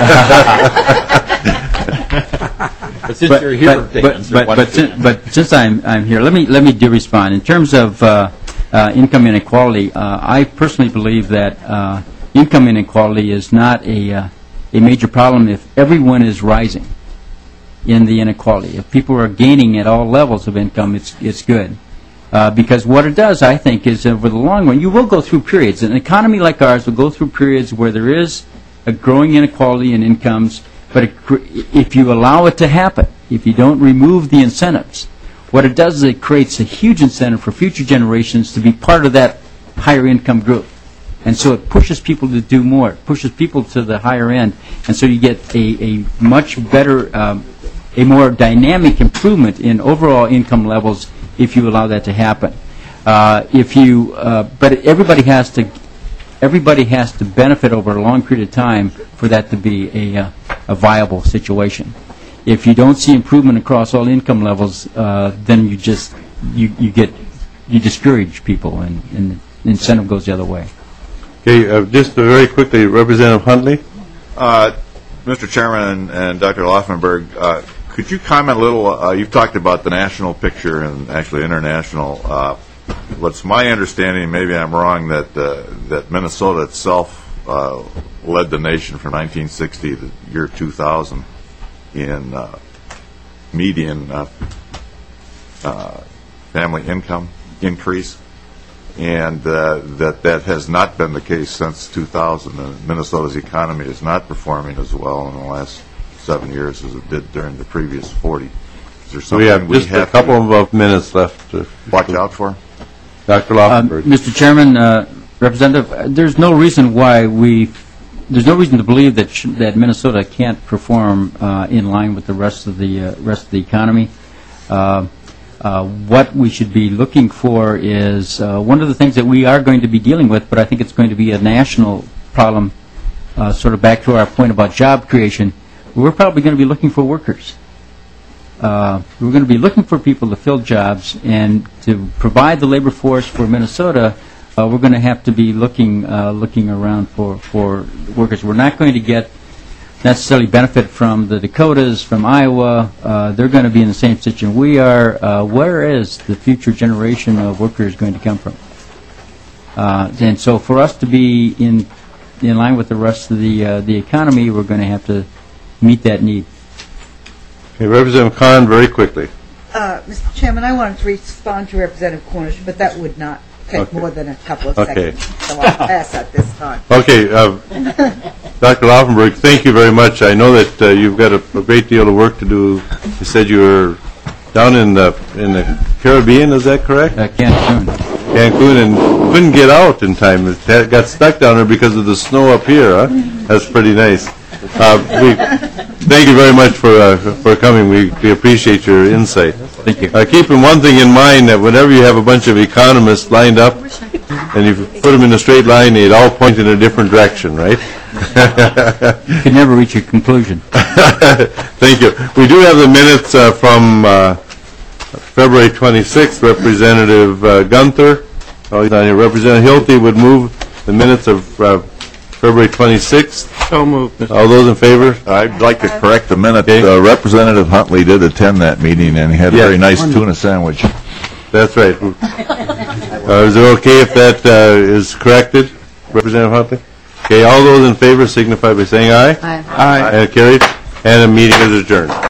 that. But since you're here but, to but, answer, but, but, since, but since I'm I'm here, let me let me do respond in terms of uh, uh, income inequality. Uh, I personally believe that uh, income inequality is not a uh, a major problem if everyone is rising in the inequality. If people are gaining at all levels of income, it's it's good. Uh, because what it does, I think, is over the long run, you will go through periods. An economy like ours will go through periods where there is a growing inequality in incomes, but it, cr- if you allow it to happen, if you don't remove the incentives, what it does is it creates a huge incentive for future generations to be part of that higher income group. And so it pushes people to do more. It pushes people to the higher end. And so you get a, a much better, um, a more dynamic improvement in overall income levels if you allow that to happen. Uh, if you, uh, but everybody has to, everybody has to benefit over a long period of time for that to be a, uh, a viable situation. If you don't see improvement across all income levels, uh, then you just, you, you get, you discourage people, and, and the incentive goes the other way. Okay, uh, just very quickly, Representative Huntley. Uh, Mister Chairman and, and Doctor Laufenberg, uh, could you comment a little, uh, you've talked about the national picture and actually international. Uh, what's my understanding, maybe I'm wrong, that uh, that Minnesota itself uh, led the nation from nineteen sixty to the year two thousand in uh, median uh, uh, family income increase, and uh, that that has not been the case since two thousand. And Minnesota's economy is not performing as well in the last seven years as it did during the previous forty. Is there something We have we just have a couple of minutes left to watch out for? Doctor Uh, Laufenberg. Mister Chairman, uh, Representative, uh, there's no reason why we, there's no reason to believe that sh- that Minnesota can't perform uh, in line with the rest of the uh, rest of the economy. Uh, uh, what we should be looking for is uh, one of the things that we are going to be dealing with, but I think it's going to be a national problem. Uh, sort of back to our point about job creation, we're probably going to be looking for workers. Uh, we're going to be looking for people to fill jobs, and to provide the labor force for Minnesota, uh, we're going to have to be looking uh, looking around for, for workers. We're not going to get necessarily benefit from the Dakotas, from Iowa. Uh, they're going to be in the same situation we are. Uh, where is the future generation of workers going to come from? Uh, and so for us to be in in line with the rest of the uh, the economy, we're going to have to meet that need. Okay, Representative Khan, very quickly. Uh, Mister Chairman, I wanted to respond to Representative Cornish, but that would not take Okay. more than a couple of Okay. seconds, so I'll pass at this time. Okay, uh, Doctor Laufenberg, thank you very much. I know that uh, you've got a, a great deal of work to do. You said you were down in the in the Caribbean, is that correct? Uh, Cancun. Cancun, and couldn't get out in time. It had, got stuck down there because of the snow up here. Huh? That's pretty nice. Uh, we, thank you very much for uh, for coming. We, we appreciate your insight. Thank you. Uh, keeping one thing in mind, that whenever you have a bunch of economists lined up and you put them in a straight line, they'd all point in a different direction, right? You can never reach a conclusion. Thank you. We do have the minutes uh, from uh, February twenty-sixth. Representative uh, Gunther, oh, he's not here. Representative Hilty would move the minutes of uh, February twenty-sixth. So moved. All those in favor? I'd like to correct the minute. Uh, Representative Huntley did attend that meeting, and he had a Yeah. very nice tuna sandwich. That's right. Uh, is it okay if that uh, is corrected, Representative Huntley? Okay, all those in favor signify by saying aye. Aye. Aye. And carried. And the meeting is adjourned.